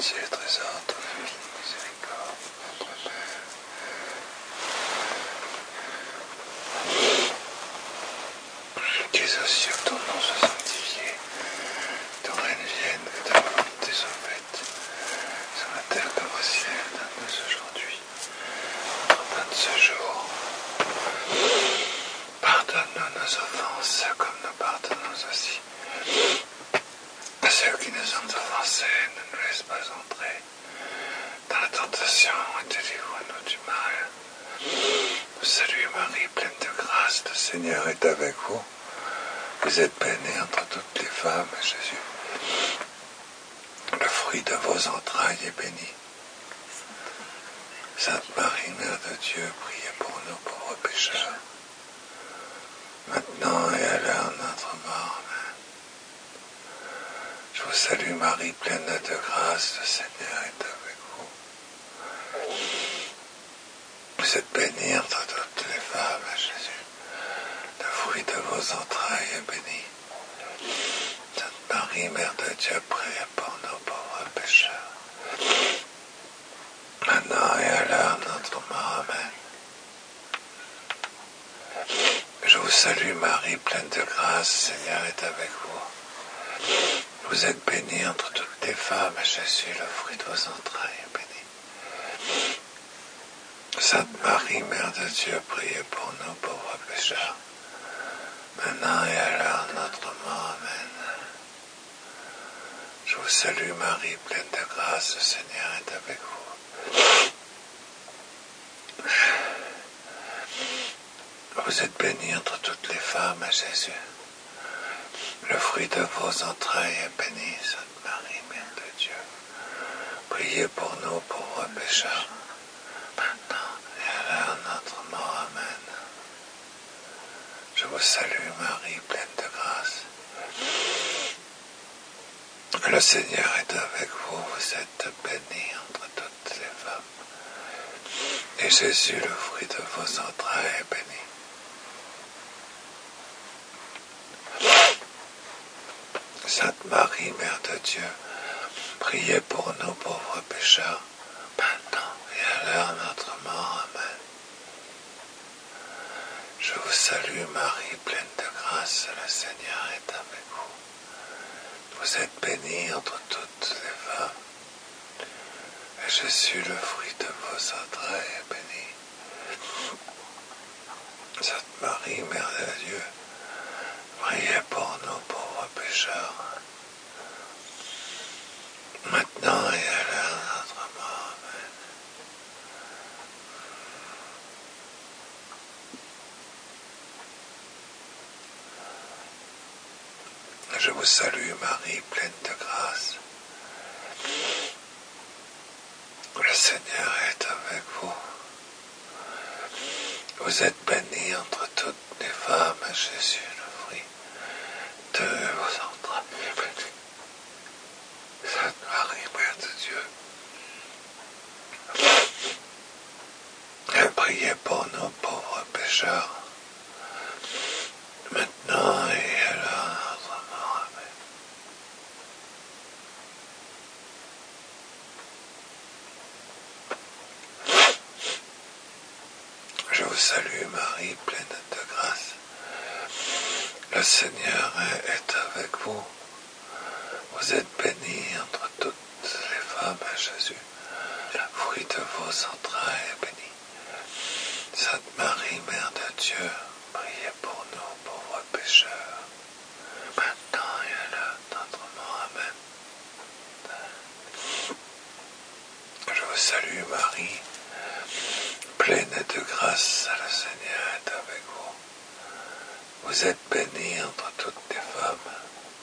pitié, trésor, ton infinie miséricorde, notre Père. Qui es aux cieux, que ton nom soit sanctifié, que ton règne vienne, que ta volonté soit faite, sur la terre comme au ciel. Donne-nous aujourd'hui notre pain de ce jour. Pardonne-nous nos offenses, comme nous pardonnons aussi à ceux qui nous ont offensés. Ne nous laisse pas entrer dans la tentation et délivre-nous du mal. Salut Marie, pleine de grâce, le Seigneur est avec vous. Vous êtes bénie entre toutes les femmes, et Jésus, le fruit de vos entrailles, est béni. Sainte Marie, Mère de Dieu, priez pour nous pauvres pécheurs, maintenant et à l'heure de notre mort. Amen. Je vous salue Marie, pleine de grâce, le Seigneur est avec vous. Vous êtes bénie entre toutes les femmes, et Jésus, le fruit de vos entrailles, est béni. Sainte Marie, Mère de Dieu, priez pour nous pauvres pécheurs, maintenant et à l'heure de notre mort. Amen. Je vous salue Marie, pleine de grâce, le Seigneur est avec vous. Vous êtes bénie entre toutes les femmes, et Jésus, le fruit de vos entrailles, est béni. Sainte Marie, Mère de Dieu, priez pour nous pauvres pécheurs, maintenant et à l'heure de notre mort. Amen. Je vous salue Marie, pleine de grâce, le Seigneur est avec vous. Vous êtes bénie entre toutes les femmes, et Jésus, le fruit de vos entrailles, est béni. Sainte Marie, Mère de Dieu, priez pour nous pauvres pécheurs, maintenant et à l'heure de notre mort. Amen. Je vous salue Marie, pleine de grâce. Le Seigneur est avec vous, vous êtes bénie entre toutes les femmes, et Jésus, le fruit de vos entrailles, est béni. Sainte Marie, Mère de Dieu, priez pour nous pauvres pécheurs, maintenant et à l'heure de notre mort. Amen. Je vous salue Marie, pleine de grâce, le Seigneur est avec vous. Vous êtes bénie entre toutes les femmes, et Jésus, le fruit de vos entrailles, est béni. Sainte Marie, Mère de Dieu, priez pour nous pauvres pécheurs, maintenant et à l'heure de notre mort. Amen. Je vous salue Marie, pleine de grâce. Le Seigneur est avec vous. Vous êtes bénie entre toutes les femmes, et Jésus, le fruit de vos entrailles, est béni. Sainte Marie, Mère de Dieu, priez pour nous pauvres pécheurs, maintenant et à l'heure de notre mort. Amen. Je vous salue Marie, pleine de grâce. Le Seigneur est avec vous. Vous êtes bénie entre toutes les femmes, et Jésus, le fruit de vos entrailles, est béni. Sainte Marie, Mère de Dieu, priez pour nous pauvres pécheurs, maintenant et à l'heure de notre mort. Amen. Je vous salue Marie, pleine de grâce, le Seigneur est avec vous. Vous êtes bénie entre toutes les femmes,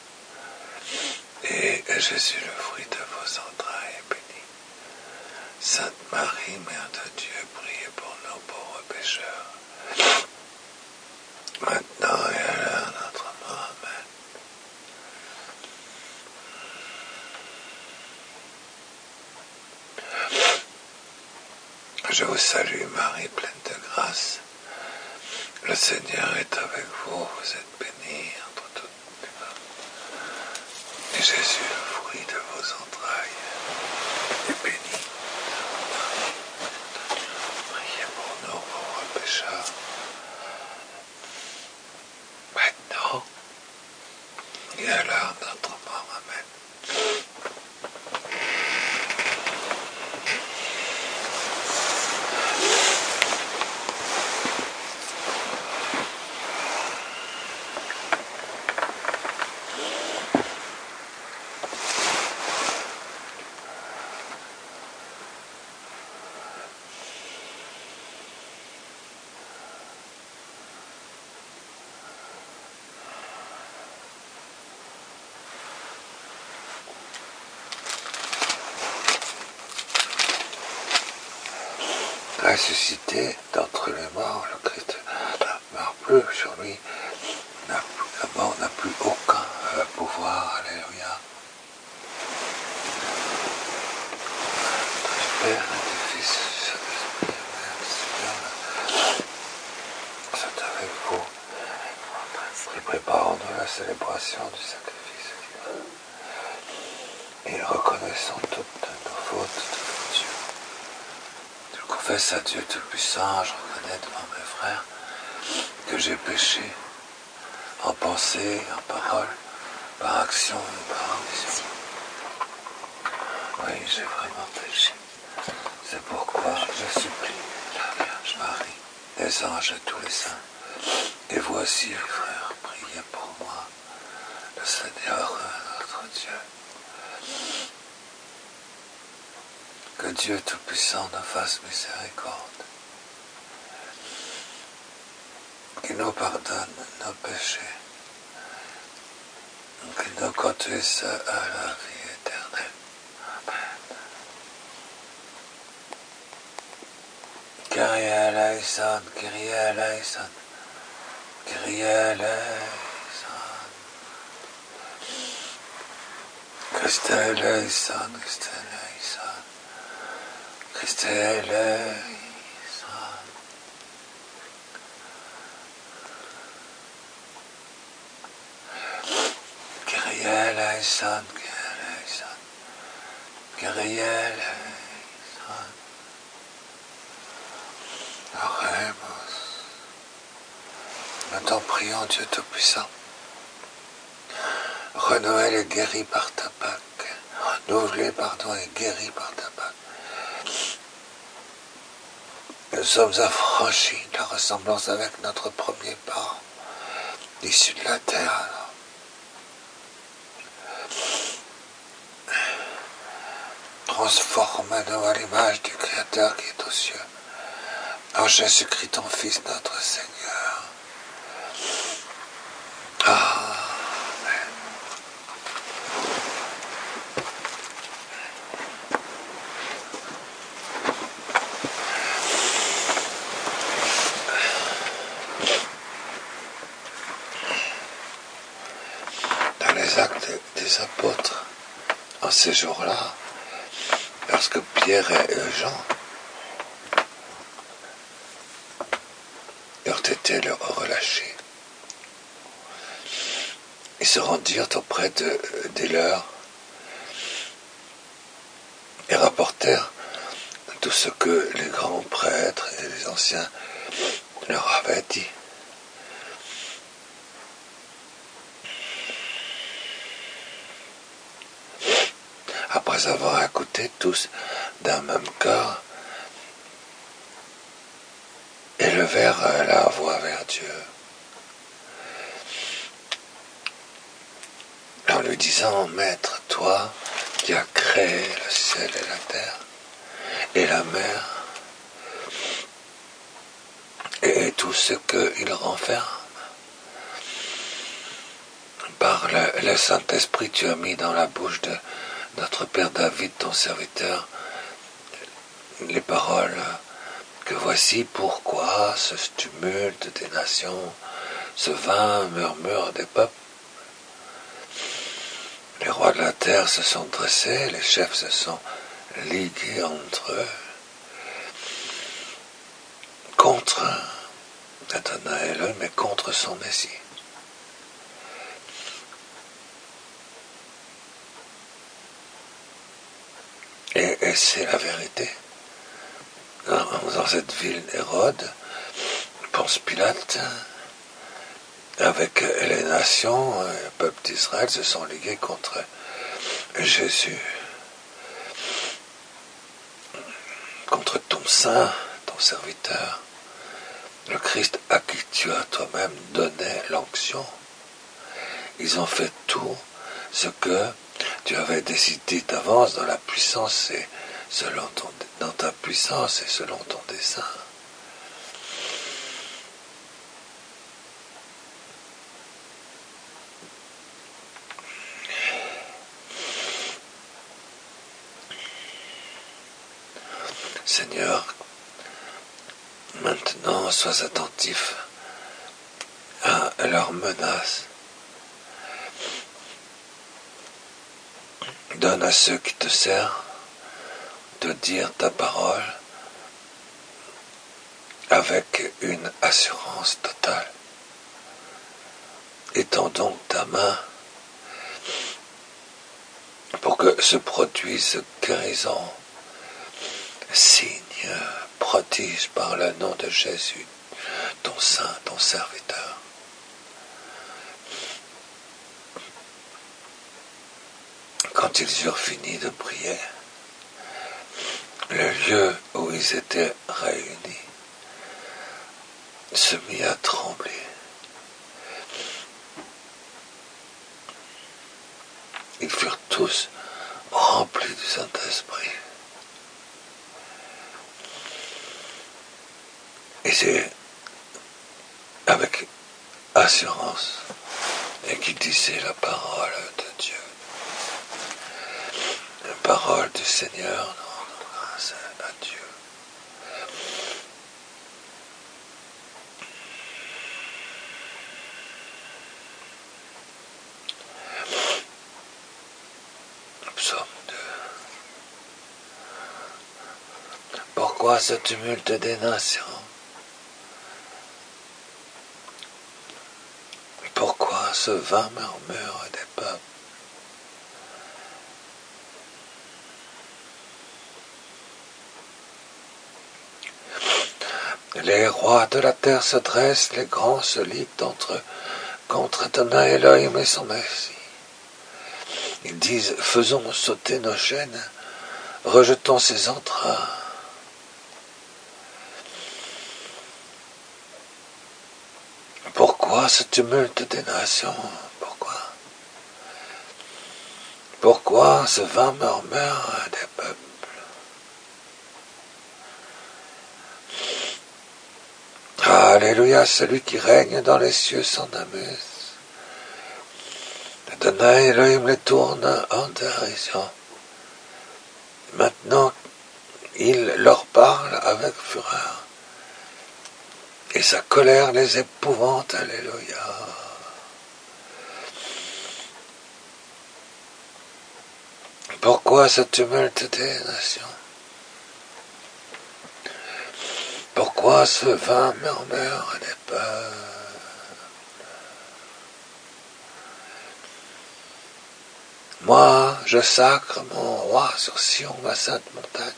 et Jésus, le fruit de vos entrailles, est béni. Sainte Marie, Mère de Dieu, priez pour nous pauvres pécheurs, maintenant et à l'heure de notre mort. Amen. Je vous salue Marie, pleine de grâce. Le Seigneur est avec vous. Vous êtes bénie entre toutes les femmes, et Jésus, le fruit de vos entrailles, et bénis. Priez pour nous, pauvres pécheurs, maintenant et à l'heure de notre mort. Amen. Ressuscité d'entre les morts, le Christ ne meurt plus. Sur lui, la mort n'a plus aucun pouvoir. Alléluia. Du Père et du Fils, c'est avec vous. Et préparons-nous la célébration du sacrifice divin. Et reconnaissons toutes nos fautes devant Dieu. Je confesse à Dieu Tout-Puissant, je reconnais devant mes frères que j'ai péché en pensée, en parole, par action et par omission. Oui, j'ai vraiment péché. C'est pourquoi je supplie la Vierge Marie, les anges et tous les saints. Et vous aussi, les frères, priez pour moi, le Seigneur notre Dieu. Que Dieu Tout-Puissant nous fasse miséricorde, qu'il nous pardonne nos péchés, qu'il nous conduise à la vie éternelle. Amen. Kyrie eleison, Kyrie eleison, Kyrie eleison, Christe eleison, Christe eleison, Christe eleison. Kyrie eleison, Kyrie eleison, Kyrie eleison. Oremus. Nous t'en prions, Dieu Tout-Puissant. Renouvelé et guéri par ta Pâque. Renouvelé, pardon, et guéri par ta Pâque. Nous sommes affranchis de la ressemblance avec notre premier parent, issu de la terre. Transforme-nous à l'image du Créateur qui est aux cieux, en Jésus-Christ, ton Fils, notre Seigneur. Amen. Dans les actes des apôtres, en ces jours-là, lorsque Pierre et Jean eurent été relâchés, ils se rendirent auprès des leurs et rapportèrent tout ce que les grands prêtres et les anciens leur avaient dit. Après avoir écouté tous d'un même cœur, élevèrent la voix vers Dieu, en lui disant: Maître, toi qui as créé le ciel et la terre, et la mer, et tout ce qu'il renferme, par le Saint-Esprit, tu as mis dans la bouche de notre Père David, ton serviteur, les paroles que voici pourquoi ce tumulte des nations, ce vain murmure des peuples. Les rois de la terre se sont dressés, les chefs se sont ligués entre eux contre Nathanaël, mais contre son Messie. Et c'est la vérité. Dans cette ville d'Hérode, Ponce Pilate, avec les nations, le peuple d'Israël se sont ligués contre Jésus, contre ton saint, ton serviteur, le Christ à qui tu as toi-même donné l'onction. Ils ont fait tout ce que tu avais décidé d'avance dans la puissance et dans ta puissance et selon ton dessein. Seigneur, maintenant sois attentif à leurs menaces. Donne à ceux qui te servent de dire ta parole avec une assurance totale. Étends donc ta main pour que se produise guérison, signe, prodige par le nom de Jésus, ton saint, ton serviteur. Quand ils eurent fini de prier, le lieu où ils étaient réunis se mit à trembler. Ils furent tous remplis du Saint-Esprit. Et c'est avec assurance et qu'ils disaient la parole de Dieu. La parole du Seigneur, grâce à Dieu. Psaume 2. Pourquoi ce tumulte des nations? Pourquoi ce vain murmure des peuples? Les rois de la terre se dressent, les grands se liguent entre eux contre Adonai Elohim et son Messie. Ils disent, faisons sauter nos chaînes, rejetons ses entrailles. Pourquoi ce tumulte des nations? Pourquoi ce vain murmure des peuples? Alléluia, celui qui règne dans les cieux s'en amuse. Adonai Elohim les tourne en dérision. Maintenant, il leur parle avec fureur. Et sa colère les épouvante. Alléluia. Pourquoi ce tumulte des nations? Pourquoi ce vain murmure des peuples? Moi, je sacre mon roi sur Sion, ma sainte montagne.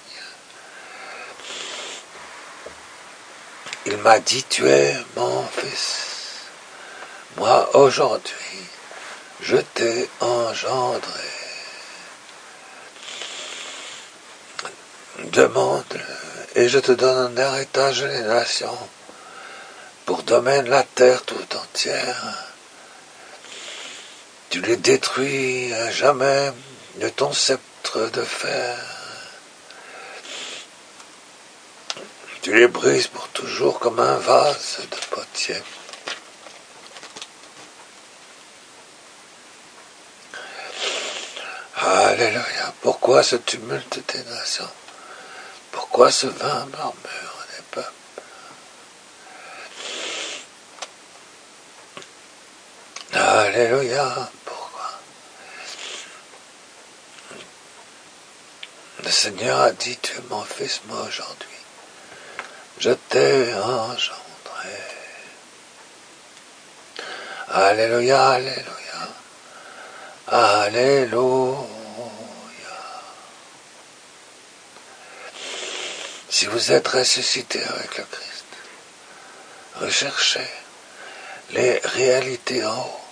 Il m'a dit, tu es mon fils. Moi, aujourd'hui, je t'ai engendré. Demande, et je te donne un héritage les nations, pour domaine la terre tout entière. Tu les détruis à jamais de ton sceptre de fer. Tu les brises pour toujours comme un vase de potier. Alléluia. Pourquoi ce tumulte des nations? Pourquoi ce vain murmure des peuples? Alléluia. Pourquoi? Le Seigneur a dit, tu es mon fils, moi aujourd'hui. Je t'ai engendré. Alléluia, alléluia. Alléluia. Si vous êtes ressuscité avec le Christ, recherchez les réalités en haut.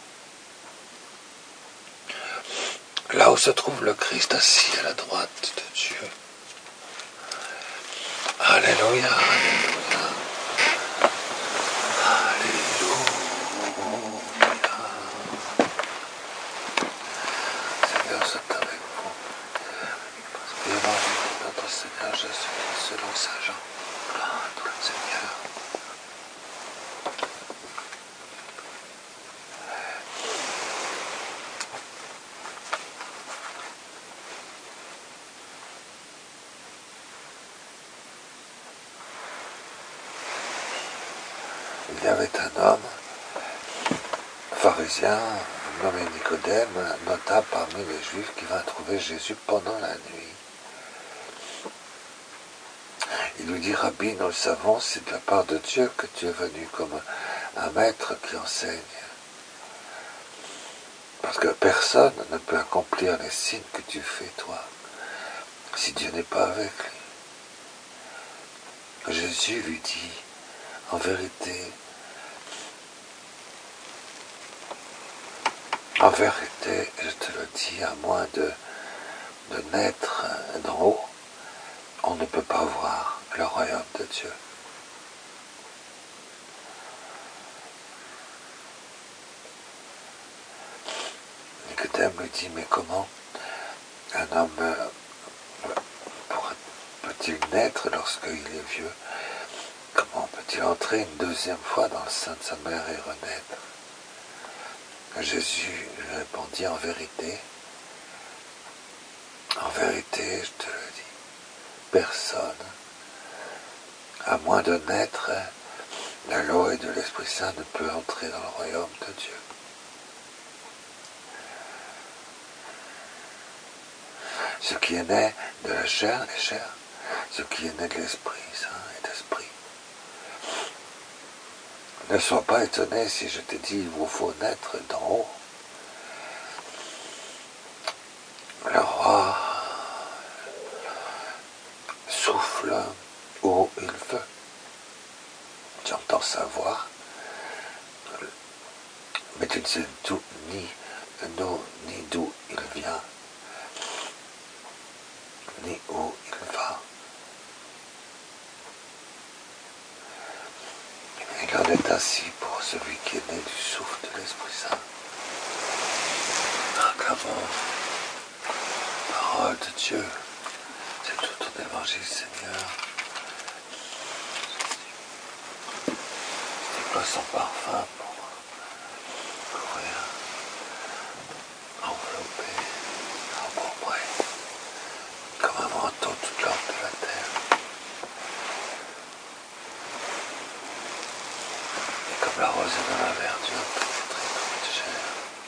Là où se trouve le Christ assis à la droite de Dieu. Alléluia, alléluia. Alléluia. Seigneur, c'est avec vous. L'évangile de notre Seigneur Jésus-Christ selon Saint Jean. Gloire à toi, Seigneur. Il y avait un homme, pharisien, nommé Nicodème, notable parmi les Juifs, qui vint trouver Jésus pendant la nuit. Il lui dit, Rabbi, nous le savons, c'est de la part de Dieu que tu es venu comme un maître qui enseigne. Parce que personne ne peut accomplir les signes que tu fais, toi, si Dieu n'est pas avec lui. Jésus lui dit, en vérité, je te le dis, à moins de naître d'en haut, on ne peut pas voir le royaume de Dieu. Nicodème lui dit, mais comment un homme peut-il naître lorsqu'il est vieux? Comment peut-il entrer une deuxième fois dans le sein de sa mère et renaître? Jésus lui répondit, en vérité, je te le dis, personne, à moins de naître de l'eau et de l'Esprit Saint, ne peut entrer dans le royaume de Dieu. Ce qui est né de la chair est chair, ce qui est né de l'Esprit Saint est esprit. Ne sois pas étonné si je t'ai dit, il vous faut naître d'en haut. Le roi souffle où il veut. Tu entends sa voix, mais tu ne sais ni d'où il vient, ni où il va. Il en est ainsi pour celui qui est né du souffle de l'Esprit Saint. Acclamons la parole de Dieu. C'est tout ton évangile, Seigneur. Déploie son parfum pour couvrir, envelopper, empourprer, comme un manteau toute l'ordre de la terre. Et comme la rosée dans la verdure pénétrer toute chair,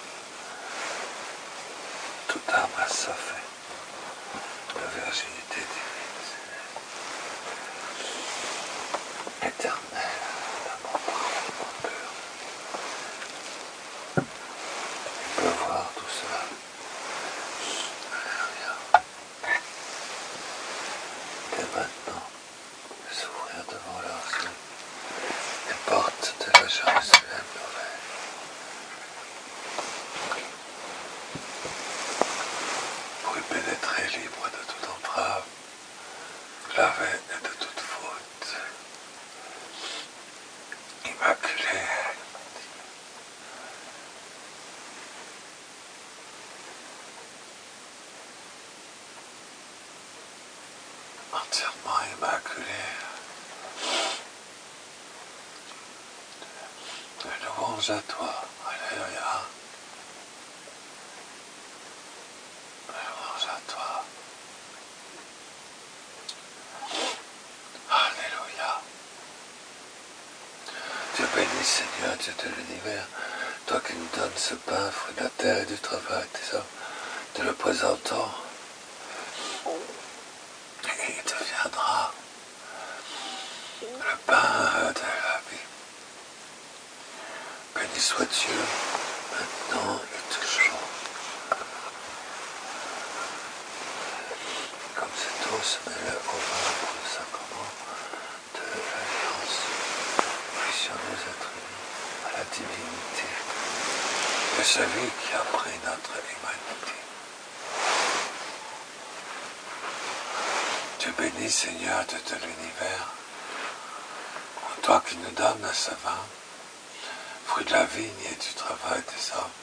toute âme assoiffée de virginité divine, éternelle, d'amour parfaitement pur. Il peut voir tout cela. Alléluia. Dès maintenant, s'ouvrir devant leurs yeux les portes de la Jérusalem nouvelle. Pour y pénétrer libre de toute entrave, lavé de toute faute, immaculé, entièrement immaculé. Louange à toi, alléluia. Louange à toi, alléluia. Dieu béni, Seigneur, Dieu de l'univers, toi qui nous donnes ce pain, fruit de la terre et du travail des hommes, te le présentons, et il deviendra le pain de la vie. Béni soit Dieu, maintenant et toujours. comme cette eau se mêle au vin pour le sacrement de l'alliance, puissions nous être unis à la divinité de celui qui a pris notre humanité. Tu bénis, Seigneur, de tout l'univers, toi qui nous donnes ce vin, fruit de la vigne et du travail des hommes.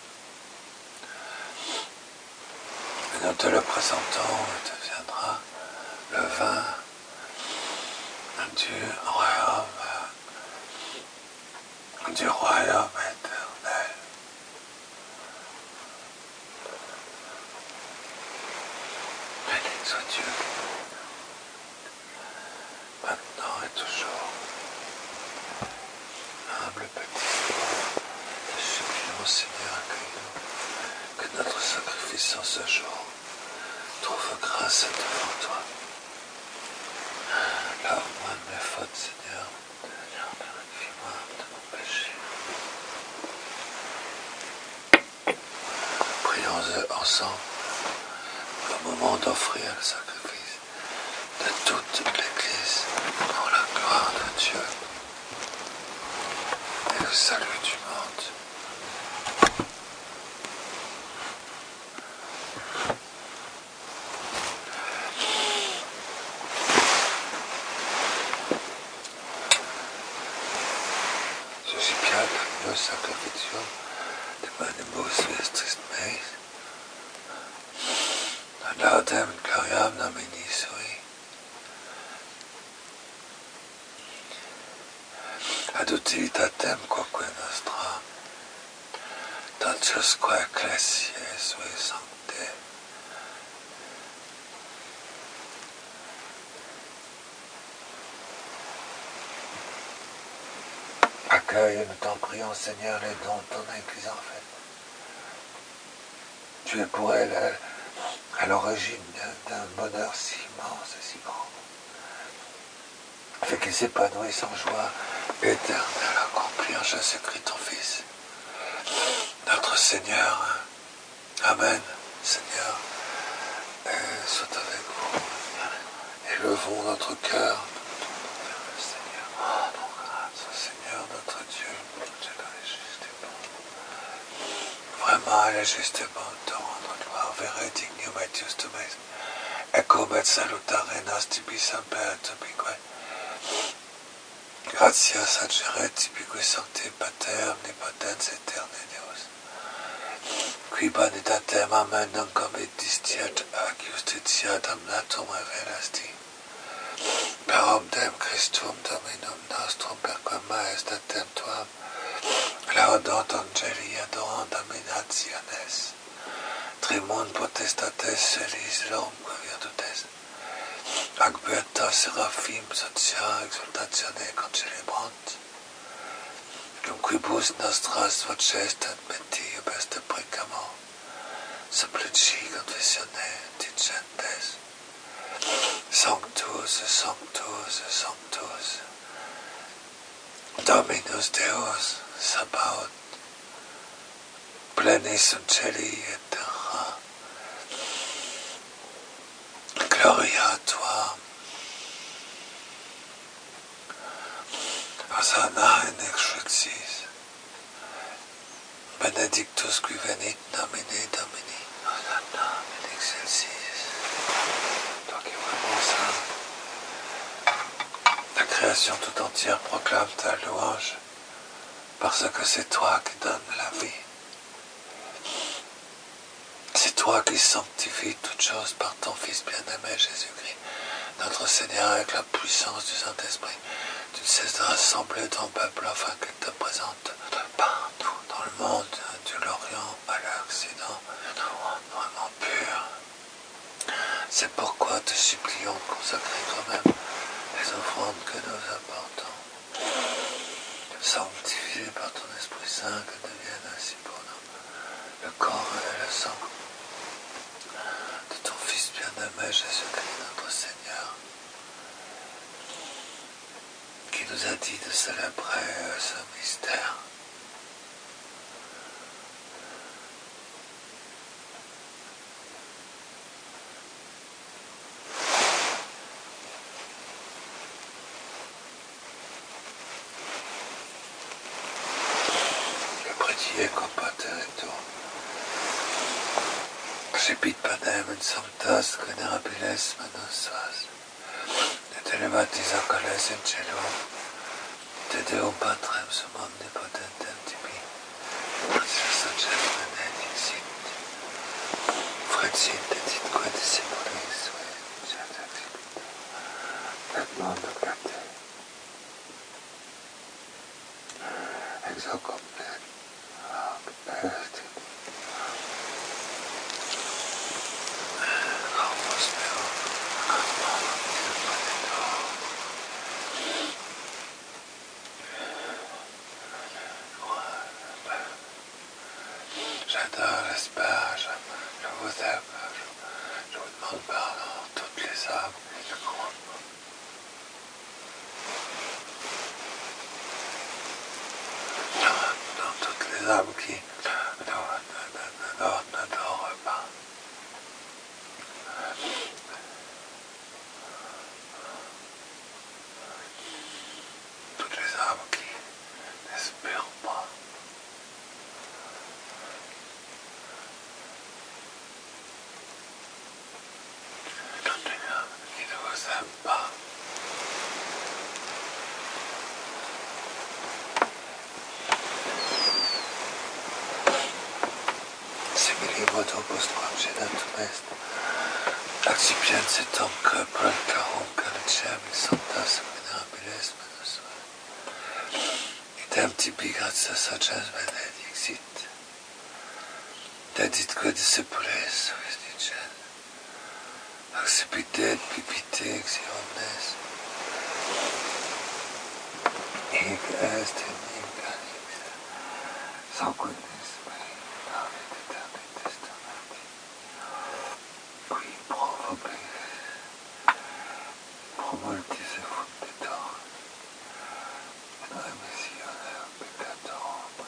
Et nous te le présentons, et deviendra le vin du royaume éternel. Béni soit Dieu, maintenant et toujours. Humble petit, nous supplions, Seigneur, accueille-nous, que notre sacrifice en ce jour trouve grâce devant toi. Lave-moi de mes fautes, Seigneur, purifie-moi de mon péché. Prions ensemble au moment d'offrir le sacrifice de toute l'Église pour la gloire de Dieu et le salut du monde. Suscipiat agnios sacrificium de manibus vestris meis, laudem gloriam nomini sui, ad utilitatem quoque nostra, dociusque ecclesiae sui sancte. Accueille, nous t'en prions, Seigneur, les dons de ton Église en fait. Tu es pour elle à l'origine d'un bonheur si immense et si grand. Fais qu'ils s'épanouissent en joie éternelle accomplie en Jésus-Christ ton Fils, notre Seigneur. Amen. Seigneur, sois avec vous. Élevons notre cœur vers le Seigneur. Rendons grâce au Seigneur notre Dieu. Dieu est juste et bon. Vraiment, elle est juste et bon de te rendre gloire. Vere dignum et justum est. Ecum et salutare nos tibi semper tobique. Gratias adjeret tibique sancte pater omnipotens aeterne Deus. Qui benedictem amen non comedistiat ac justitia damnatum revelasti. Per omnem Christum Dominum nostrum perquam maestatem tuam, laudant angeli adorant dominationes, trimunt potestates celis lomque virtutes, ac beata seraphim socia exultatione concelebrant, cum quibus nostras voces admetti ubeste precamo, supplici confessione dicentes, Sanctus, Sanctus, Sanctus, Dominus Deus, Sabaoth, plenis in celi et terra, gloria Tua, Hosanna in excelsis, benedictus qui venit nomine Domini, Hosanna in excelsis. Toi qui es vraiment saint, la création tout entière proclame ta louange, parce que c'est toi qui donnes la vie. C'est toi qui sanctifies toutes choses par ton Fils bien-aimé Jésus-Christ, notre Seigneur, avec la puissance du Saint-Esprit. Tu ne cesses de rassembler ton peuple afin qu'il te présente partout dans le monde, de l'Orient à l'Occident, vraiment pur. C'est pourquoi te supplions de consacrer toi-même les offrandes que nous apportons, sanctifiées par ton Esprit Saint, que deviennent ainsi pour nous le corps et le sang de ton Fils bien-aimé Jésus-Christ notre Seigneur, qui nous a dit de célébrer ce mystère. territorio. Scipit panem in sanctas venerabiles manus suas, et elevatis ocules in cielo, te Deum Patrem sum omnipotentem tibi, sacerem benedixit, frexit et itque discipulis et mondo cate, ex hoc omnes est j'adore, j'espère, je vous aime, je vous demande pardon, toutes les âmes qui se croient. Dans toutes les âmes qui ne dorment pas. Toutes les âmes qui n'espèrent pas. Toutes les âmes qui ne vous aiment pas. Simili modo postquam sedatum est, accipiens et omque procarum calicem in sanctas venerabiles manus suae. Idem tibi gratia sacerem benedixit. Deditque discipules vis dicen, accipite et pipite exi omnes, hic est in incarnix, sanguinis mei, David aeterni testamenti, qui pro vobis, pro multis effunditor, in remissione peccatorum.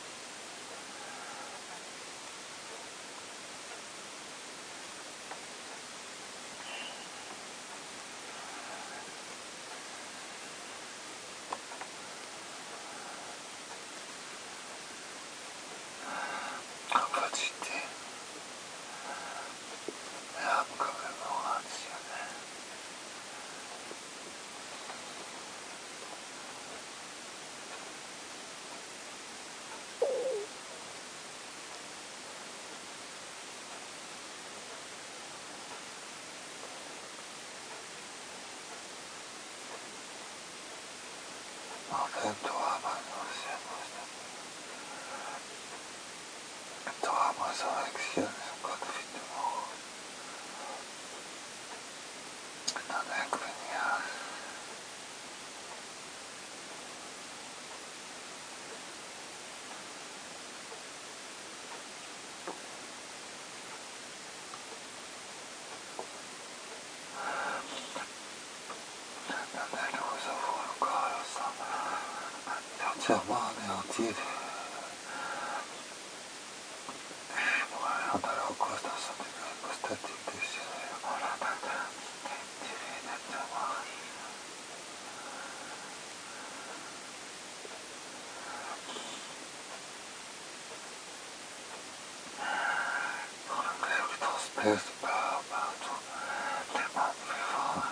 Capacité et âme commémorationnelle. Enfin, Torah manunciamus, Torah resurrectionis confitemur, non equinias. Non est nous avons le corps et le sang entièrement anéantis et mourir en l'holocauste dans son divin hypostatique déchiré en la bataille divine de Marie. Pour le glaive qui transperce partout les mondes vivants.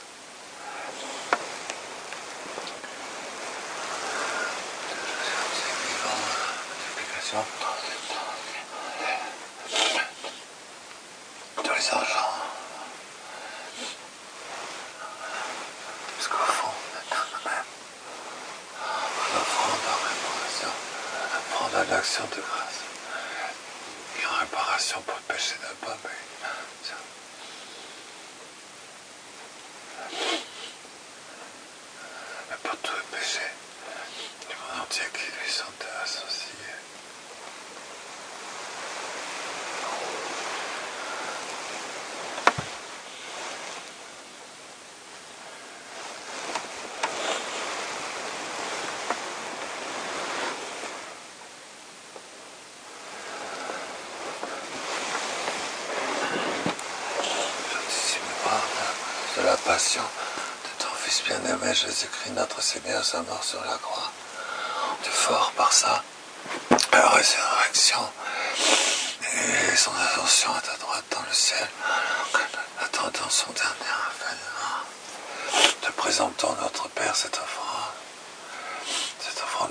C'est vivant, multiplication de les argents. Jusqu'au fond de nous-mêmes, en offrande en réparation, apprendre à l'action de grâce. Et en réparation pour le péché d'un pas, mais pour tous les péchés du monde entier qui lui sont associés. De la passion de ton Fils bien-aimé Jésus-Christ notre Seigneur, sa mort sur la croix, de fort par ça, la résurrection et son ascension à ta droite dans le ciel, attendant son dernier avènement. Te présentons notre Père cette offrande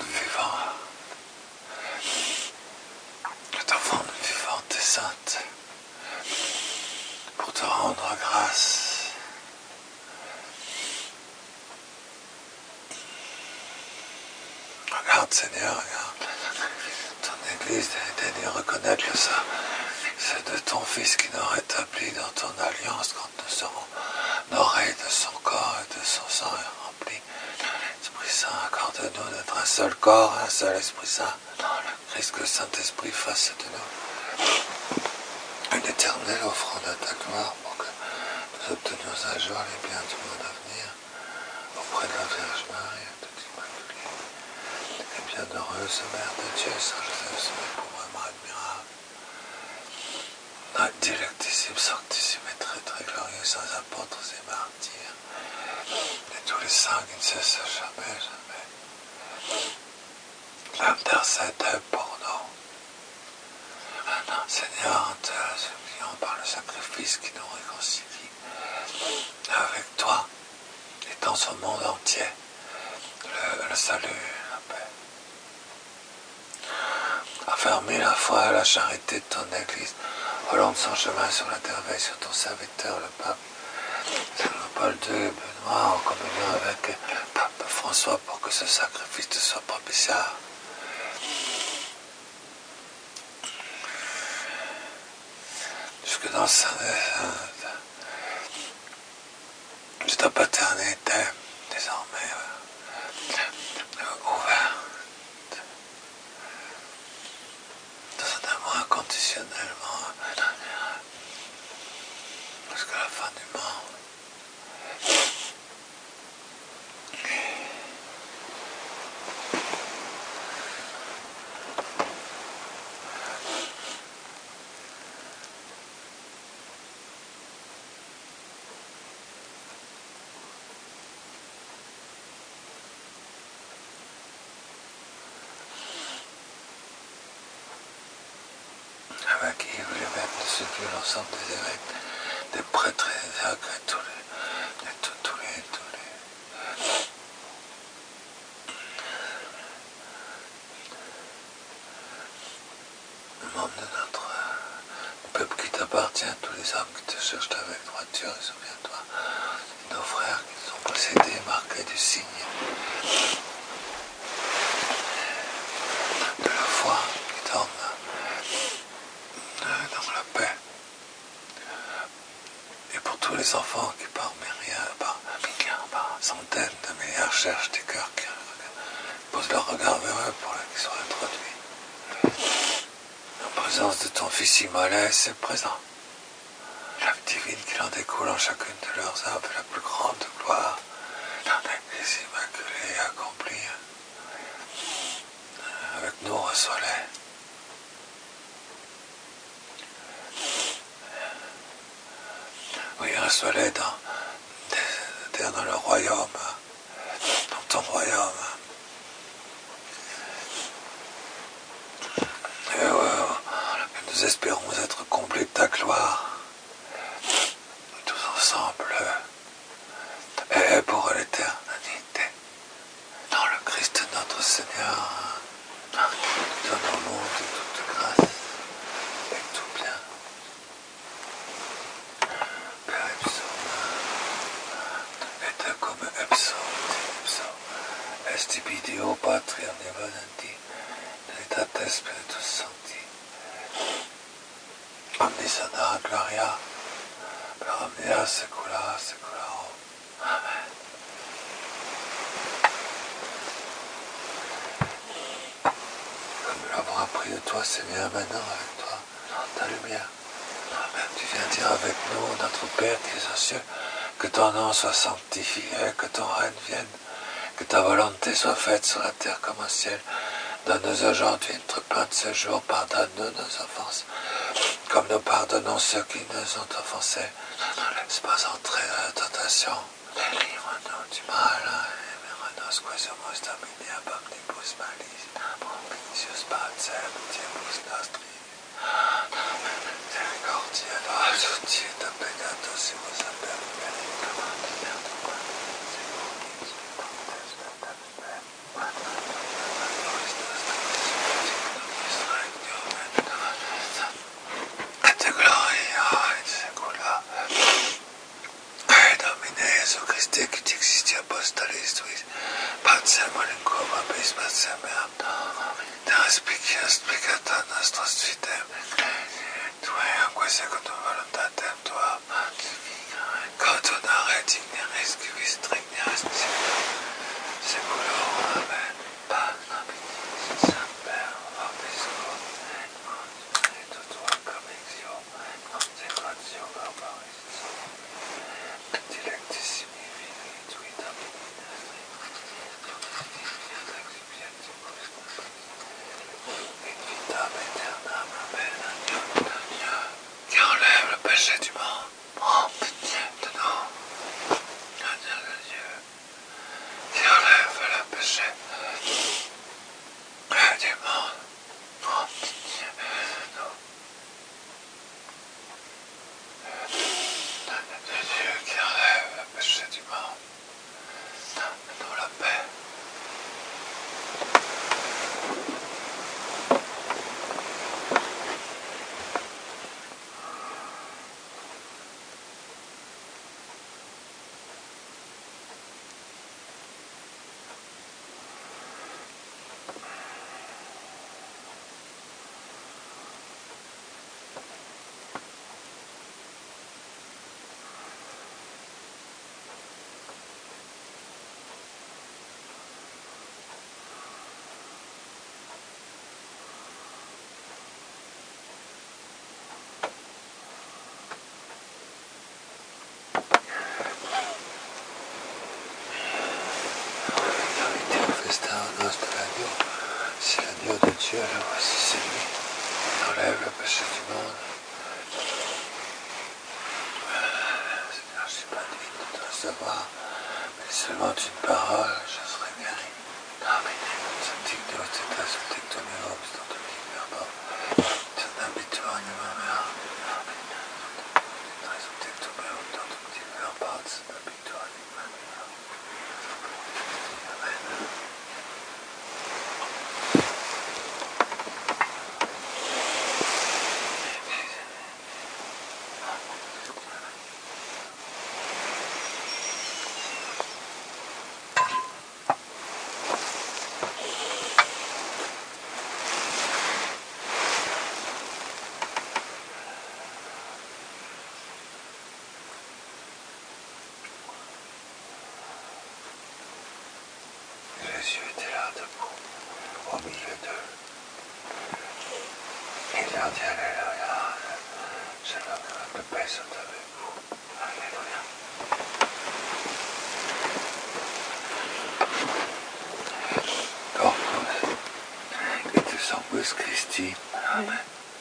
vivante et sainte, pour te rendre grâce. Regarde Seigneur, regarde ton Église, daignes reconnaître le ça. C'est de ton Fils qui nous rétablit dans ton alliance quand nous serons honorés de son corps et de son sang est rempli. Esprit Saint, accorde-nous d'être un seul corps, un seul Esprit Saint, dans le Christ que le Saint-Esprit fasse de nous une éternelle offrande à ta gloire pour que nous obtenions un jour les biens du monde à venir auprès de la Vierge Marie, de l'Immaculée, et bienheureuse Mère de Dieu, Saint Joseph, son époux vraiment admirable, notre dilectissime, sanctissime et très très glorieux, sans apôtres et martyrs, et tous les saints qui ne cessent jamais, l'intercède pour nous. Seigneur, te supplions par le sacrifice qui nous réconcilie avec toi et dans ce monde entier, le salut, la paix. Affermis la foi et la charité de ton Église au long de son chemin sur la terre, veille sur ton serviteur, le pape Paul II, Benoît, en communion avec le pape François, pour que ce sacrifice te soit propitiaire. Jusque dans ta paternité, désormais ouverte, dans un amour inconditionnellement, jusqu'à la fin du monde. Avec Yves, l'évêque de ce lieu, l'ensemble des évêques, des prêtres et des diacres, et tous les membres de notre peuple qui t'appartient, tous les hommes qui te cherchent avec droiture, et souviens-toi de nos frères qui nous ont possédés, marqués du signe de la foi, qui dorment dans la paix. Et pour tous les enfants qui par milliards, par centaines de milliards cherchent des cœurs qui posent leur regard vers eux pour qu'ils soient introduits. En présence de ton Fils immolé, c'est présent. La vie divine qui en découle en chacune de leurs âmes, la plus grande gloire, l'Église immaculée accomplie. Avec nous, reçois-les. Oui, reçois-les dans le royaume, dans ton royaume. Et nous espérons être comblés de ta gloire, tous ensemble, et pour l'éternité, dans le Christ notre Seigneur, qui donne au monde toute grâce et tout bien. Père et come ipso esti video patria nevanti, Trinitate Spiritus Sancti, omnis ad gloria, per omnia saecula saeculorum. Amen. Comme nous l'avons appris de toi, Seigneur, maintenant avec toi, dans ta lumière, tu viens dire avec nous, notre Père qui es aux cieux, que ton nom soit sanctifié, que ton règne vienne, que ta volonté soit faite sur la terre comme au ciel. Donne-nous aujourd'hui notre pain de ce jour, pardonne-nous nos offenses, comme nous pardonnons ceux qui nous ont offensés. Ne laisse pas entrer dans la tentation, délivre-nous du mal, et mérinos quaesumus domini ab omnibus malis. benedictus pater, Diebus nostri, misericordia nostra, et benedictus simus semper et gloria in saecula. Domine Jesu Christe, qui existi apostolis tuis, pacem malinquam abis pacem meam, explicata nostros fidem, tuae secundum voluntatem tuam, condonare digneris qui vis regneris seculorum. Amen. Pax nobis semper vobiscum, et tua convictio, consecratio corporis, dilectissimi vini tui Domini nostri, et vitam aeternam. Amen. Dieu, qui enlève le péché du monde, prends pitié de nous. Dieu de Dieu, qui enlève le péché du monde, prends pitié de nous. De Dieu qui enlève le péché du monde, donne-nous la paix. Nostre l'agneau, c'est l'agneau de Dieu, le voici, c'est lui, il enlève le péché du monde. Seigneur, je ne suis pas digne de te recevoir, mais seulement une parole, je serai guéri. Domine, sanctificamus et sanctificamus meus, sanctificamus verbum, sanctificamus animarum, sanctificamus meus, sanctificamus verbum, sanctificamus animarum. Amen. Jésus était là debout, au milieu d'eux. Il leur dit Alléluia, shalom, que la paix soit avec vous. Alléluia. Corpus et sanguis Christi. Amen.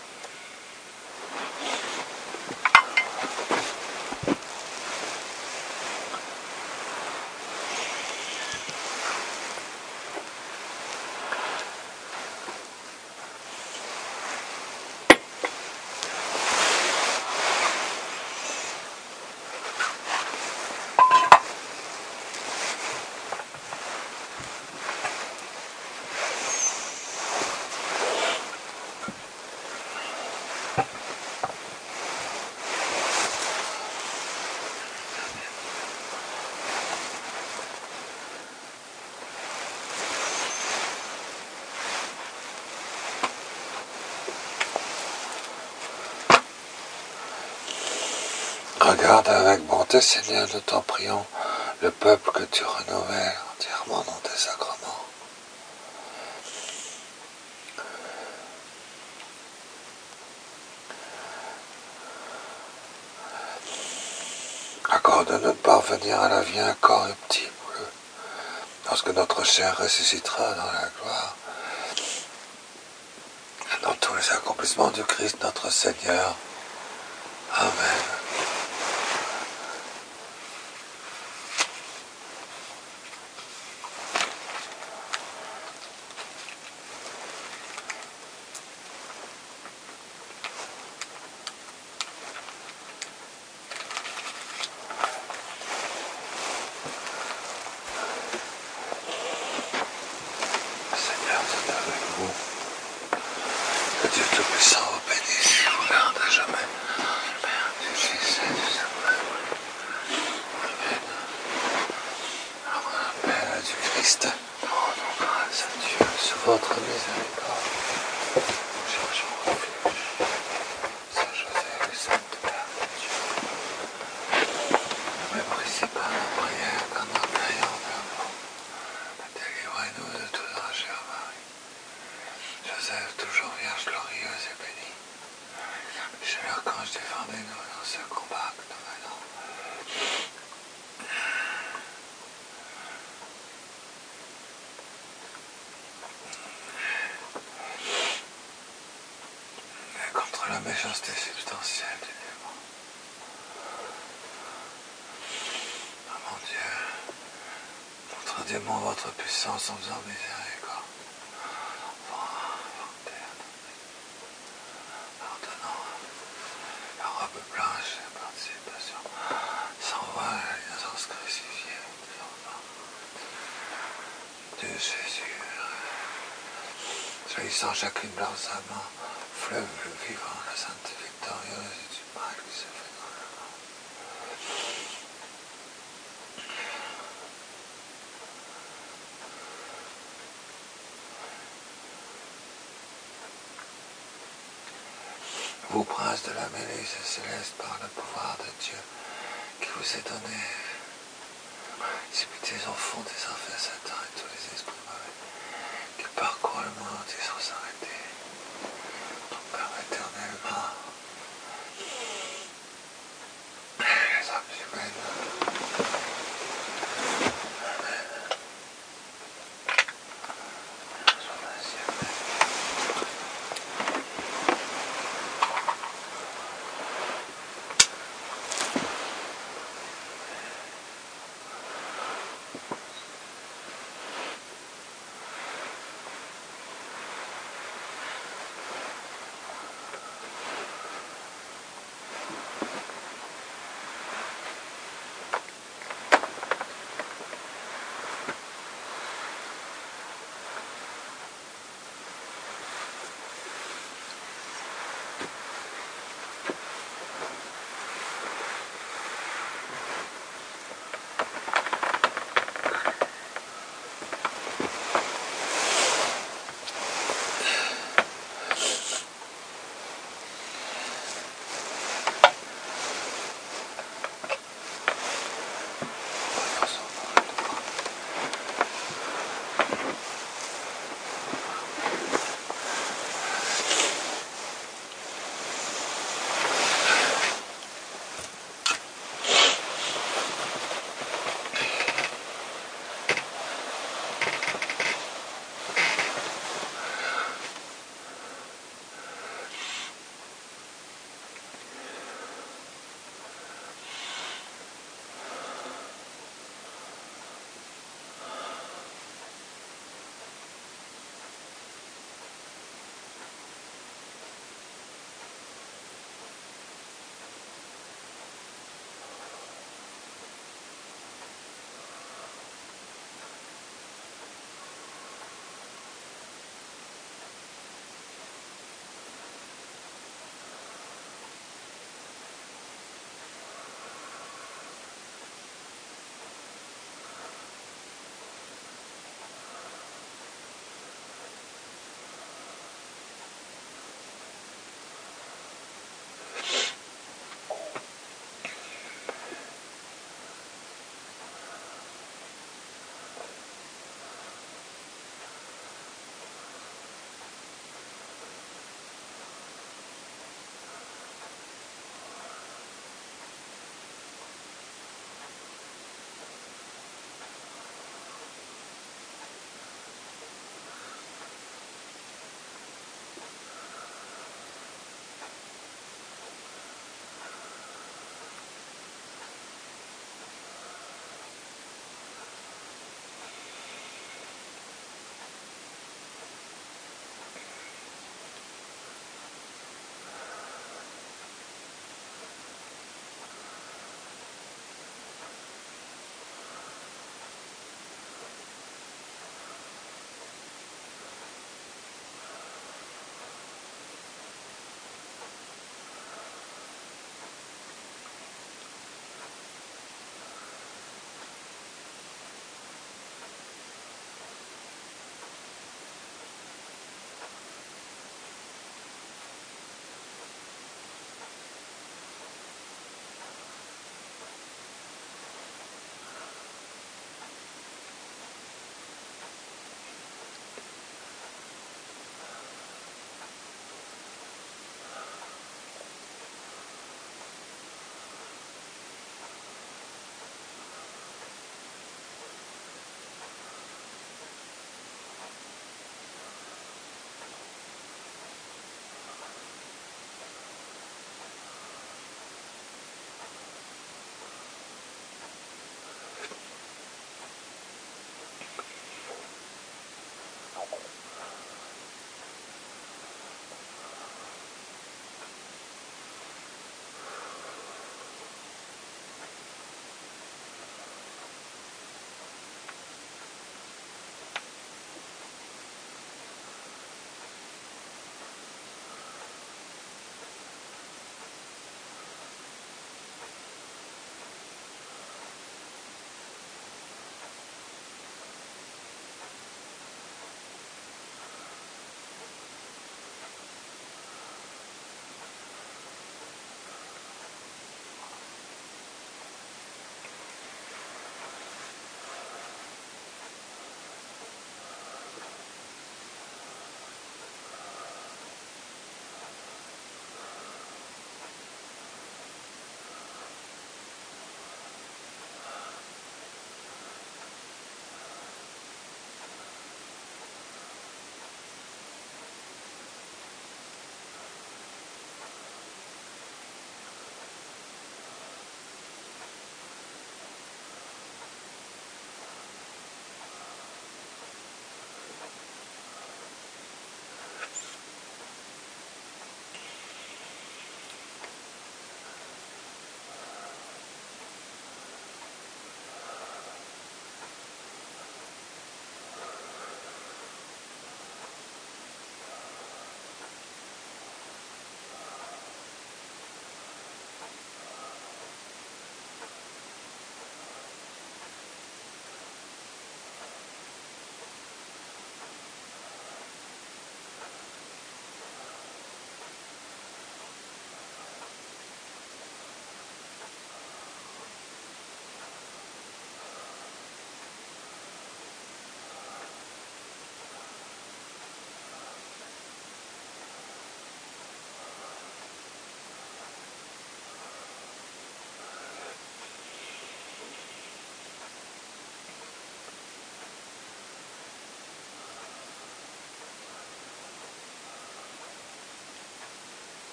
Regarde avec bonté, Seigneur, nous t'en prions, le peuple que tu renouvelles entièrement dans tes sacrements. Accorde-nous de parvenir à la vie incorruptible, lorsque notre chair ressuscitera dans la gloire, et dans tous les accomplissements du Christ notre Seigneur. Amen. méchanceté substantielle du démon. Oh mon Dieu, montrez-moi votre puissance en faisant miséricorde. Pardonnant la robe blanche et la participation. Sans voir l'innocence crucifiée. De Jésus, trahissant chacune de leurs amants, fleuve le vivant, la sainte victorieuse et du mal qui se fait dans le monde. Vous, prince de la milice céleste, par le pouvoir de Dieu qui vous est donné, disputez au fond des enfers Satan et tous les esprits mauvais qui parcourent le monde entier sans s'arrêter. Ton Père éternellement, les âmes humaines. Amen. Sois ainsi, Amen.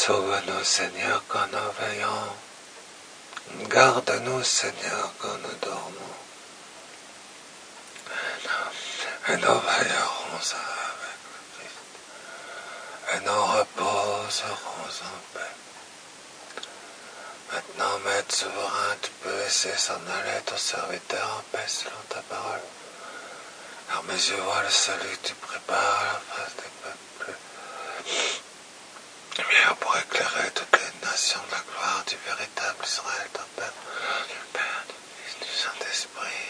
Sauve-nous, Seigneur, quand nous veillons. Garde-nous, Seigneur, quand nous dormons. Et nous veillerons avec le Christ. Et nous reposerons en paix. Maintenant, Maître souverain, tu peux laisser s'en aller ton serviteur en paix selon ta parole. Car mes yeux voient le salut que tu prépares à la face des peuples. Lumière pour éclairer toutes les nations de la gloire du véritable Israël, ton peuple, du Père, du Fils, du Saint-Esprit.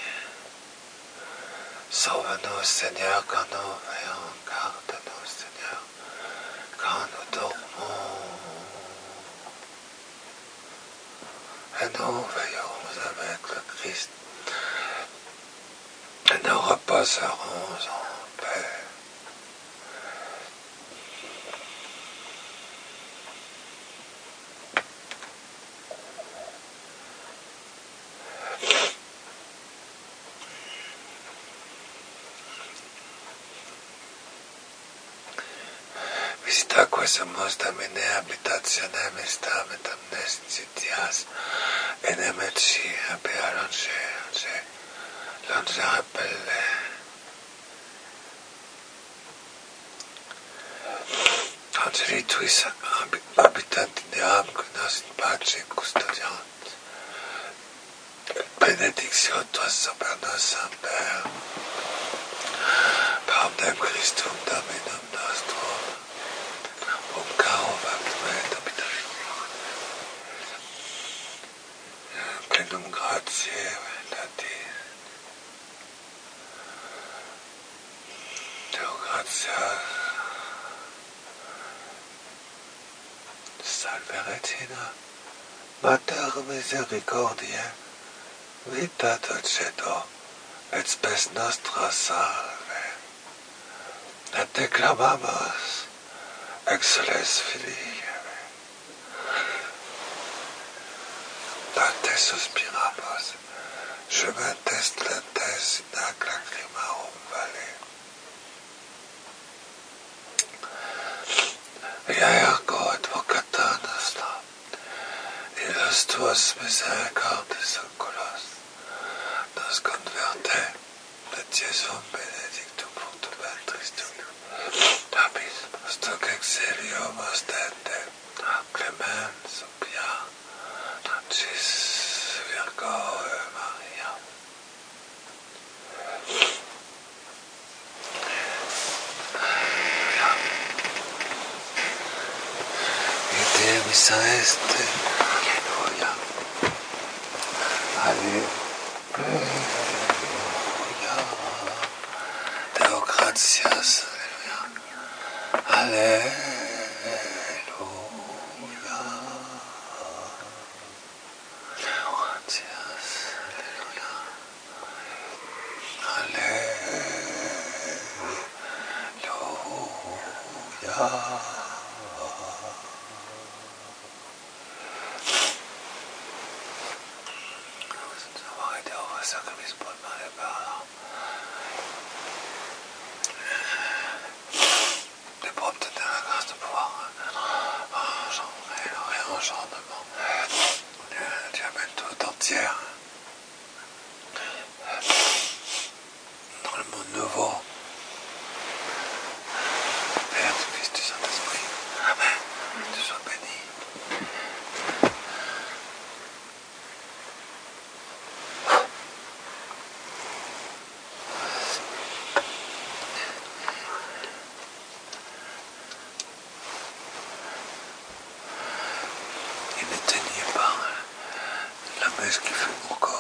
Sauve-nous, Seigneur, quand nous veillons. Garde-nous, Seigneur, quand nous dormons. Et nous veillerons avec le Christ. Et nous reposerons en paix. Visita quesamos damine habitationem estam et amnestitias enem et si habea l'ange rappelle. Angeli tuis habitant in eam nos in pace custodiant. Benedictio tua super nos semper. Per omnem Christum Dominum nostrum. Caro vacmet habitationem. Plenum gratiae vendatis. Deo gratias. Salve Regina, Mater misericordiae, vita dulcedo, et spes nostra salve. Et declamamus excelsis Filii. Da te suspiramus, gementes lentes in ac lacrimarum vale. Ea ergo advocata nostra, illos tuos misericordis oculos, nos converte, et Iesum benedictum fructum ventris tui. Nobis post hoc exilio ostende, clemens pia, Nocis Virgo Maria. Ite missa est, Alleluia. Alleluia. Deo gratias, Alleluia. Alleluia. Deo gratias, Alleluia. Alleluia. Pour obtenir la grâce de pouvoir engendrer le réenchantement du Amen tout entière dans le monde nouveau. Père, du Fils, du Saint-Esprit. Amen. Tu sois béni. Il est tenu par la messe qui fait mon corps.